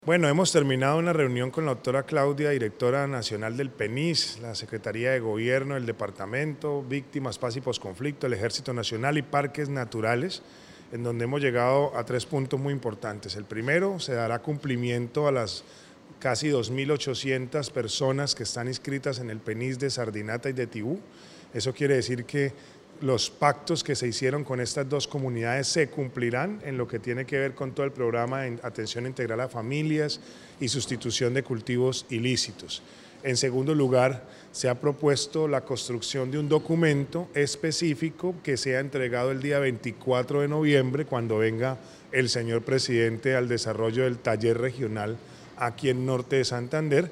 Bueno, hemos terminado una reunión con la doctora Claudia, directora nacional del PENIS, la Secretaría de Gobierno, el Departamento, Víctimas, Paz y Posconflicto, el Ejército Nacional y Parques Naturales, en donde hemos llegado a 3 puntos muy importantes. El primero, se dará cumplimiento a las casi 2.800 personas que están inscritas en el PENIS de Sardinata y de Tibú. Eso quiere decir que los pactos que se hicieron con estas dos comunidades se cumplirán en lo que tiene que ver con todo el programa de atención integral a familias y sustitución de cultivos ilícitos. En segundo lugar, se ha propuesto la construcción de un documento específico que sea entregado el día 24 de noviembre, cuando venga el señor presidente al desarrollo del taller regional aquí en Norte de Santander.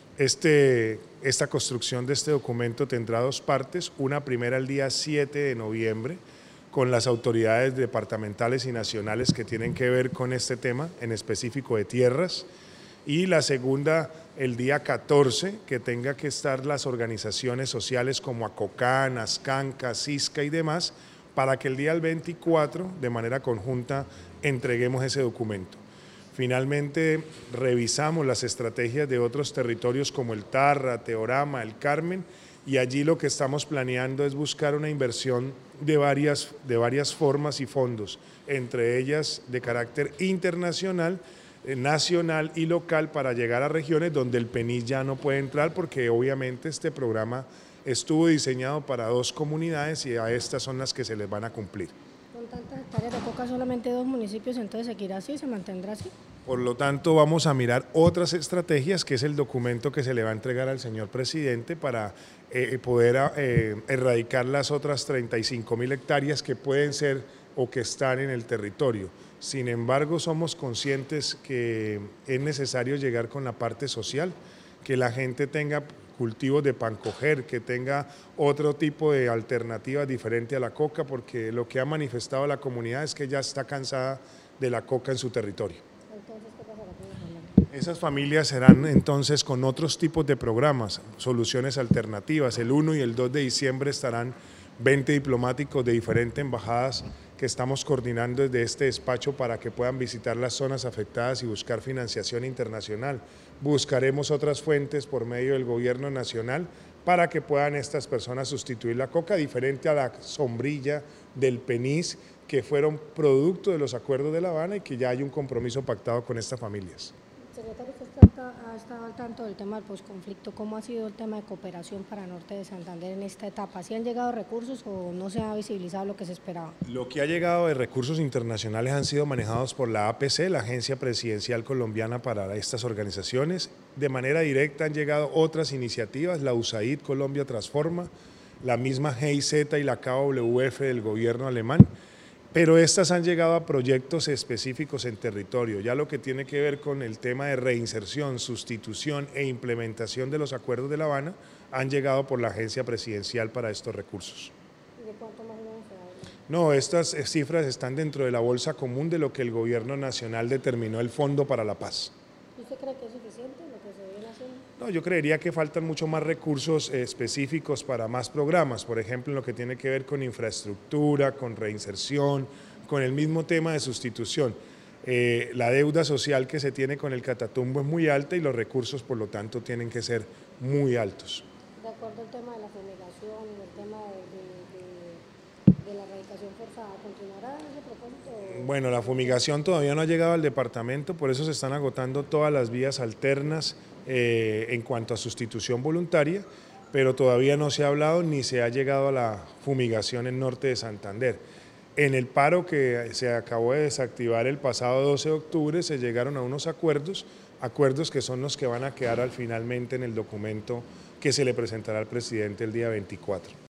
Esta construcción de este documento tendrá 2 partes, una primera el día 7 de noviembre con las autoridades departamentales y nacionales que tienen que ver con este tema, en específico de tierras, y la segunda el día 14, que tenga que estar las organizaciones sociales como ACOCAN, ASCANCA, CISCA y demás, para que el día 24, de manera conjunta, entreguemos ese documento. Finalmente, revisamos las estrategias de otros territorios como el Tarra, Teorama, el Carmen, y allí lo que estamos planeando es buscar una inversión de varias formas y fondos, entre ellas de carácter internacional, nacional y local, para llegar a regiones donde el PENIS ya no puede entrar, porque obviamente este programa estuvo diseñado para 2 comunidades y a estas son las que se les van a cumplir. Con tantas hectáreas de coca, solamente 2 municipios, entonces seguirá así, se mantendrá así. Por lo tanto, vamos a mirar otras estrategias, que es el documento que se le va a entregar al señor presidente para poder erradicar las otras 35.000 hectáreas que pueden ser o que están en el territorio. Sin embargo, somos conscientes que es necesario llegar con la parte social, que la gente tenga cultivos de pancoger, que tenga otro tipo de alternativas diferente a la coca, porque lo que ha manifestado la comunidad es que ya está cansada de la coca en su territorio. Entonces, ¿qué pasará con las familias? Esas familias serán entonces con otros tipos de programas, soluciones alternativas. El 1 y el 2 de diciembre estarán 20 diplomáticos de diferentes embajadas que estamos coordinando desde este despacho para que puedan visitar las zonas afectadas y buscar financiación internacional. Buscaremos otras fuentes por medio del gobierno nacional para que puedan estas personas sustituir la coca, diferente a la sombrilla del PENIS, que fueron producto de los acuerdos de La Habana y que ya hay un compromiso pactado con estas familias. Secretario, usted ha estado al tanto del tema del posconflicto. ¿Cómo ha sido el tema de cooperación para Norte de Santander en esta etapa? ¿Sí han llegado recursos o no se ha visibilizado lo que se esperaba? Lo que ha llegado de recursos internacionales han sido manejados por la APC, la Agencia Presidencial Colombiana para estas organizaciones. De manera directa han llegado otras iniciativas, la USAID Colombia Transforma, la misma GIZ y la KWF del gobierno alemán. Pero estas han llegado a proyectos específicos en territorio. Ya lo que tiene que ver con el tema de reinserción, sustitución e implementación de los acuerdos de La Habana han llegado por la Agencia Presidencial para estos recursos. ¿Y de cuánto más o menos se habla? No, estas cifras están dentro de la bolsa común de lo que el gobierno nacional determinó el Fondo para la Paz. ¿Y usted cree que es suficiente lo que se viene haciendo? No, yo creería que faltan mucho más recursos específicos para más programas, por ejemplo, en lo que tiene que ver con infraestructura, con reinserción, con el mismo tema de sustitución. La deuda social que se tiene con el Catatumbo es muy alta y los recursos, por lo tanto, tienen que ser muy altos. De acuerdo al tema de la fumigación, el tema de la erradicación forzada, ¿continuará ese propósito? Bueno, la fumigación todavía no ha llegado al departamento, por eso se están agotando todas las vías alternas en cuanto a sustitución voluntaria, pero todavía no se ha hablado ni se ha llegado a la fumigación en Norte de Santander. En el paro que se acabó de desactivar el pasado 12 de octubre se llegaron a unos acuerdos que son los que van a quedar finalmente en el documento que se le presentará al presidente el día 24.